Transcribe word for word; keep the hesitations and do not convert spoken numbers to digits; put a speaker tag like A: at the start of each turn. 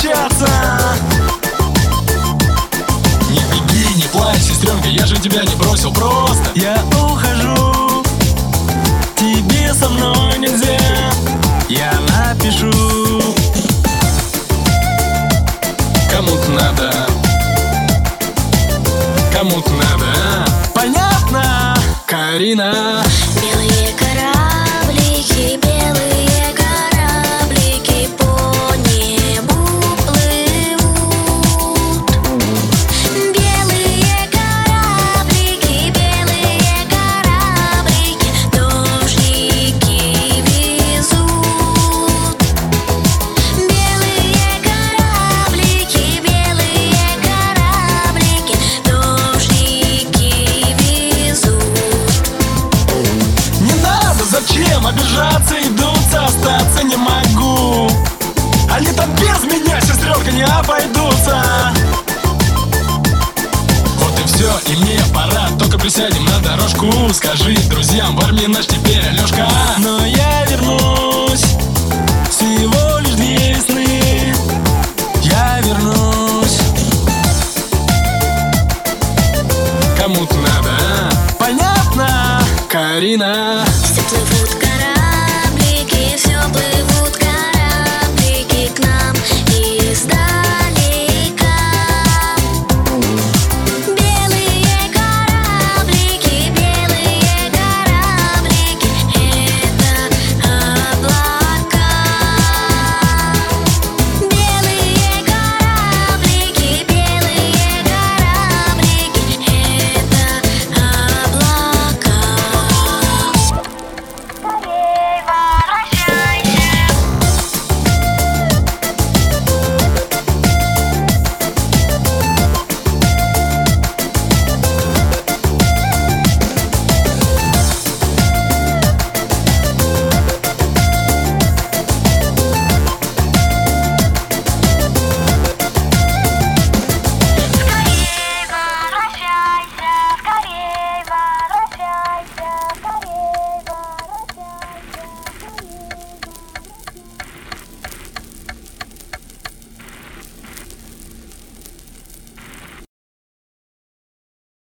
A: общаться.
B: Не беги, не плачь, сестренка, я же тебя не бросил просто.
A: Я ухожу, тебе со мной нельзя. Я напишу,
B: кому-то надо, кому-то надо.
A: понятно,
B: Карина.
C: Белые кораблики, белые кораблики по небу плывут. Белые кораблики, белые кораблики, дождики везут. Белые кораблики, белые кораблики, дождики везут.
A: не надо, зачем обижаться и дуться, остаться не могу. Они там без меня, сестренка, не обойдутся.
B: Вот и все, и мне пора, только присядем на дорожку. Скажи друзьям, в армии наш теперь Алешка.
A: Но я вернусь, всего лишь две весны. Я вернусь,
B: Кому-то надо,
A: понятно,
B: Карина.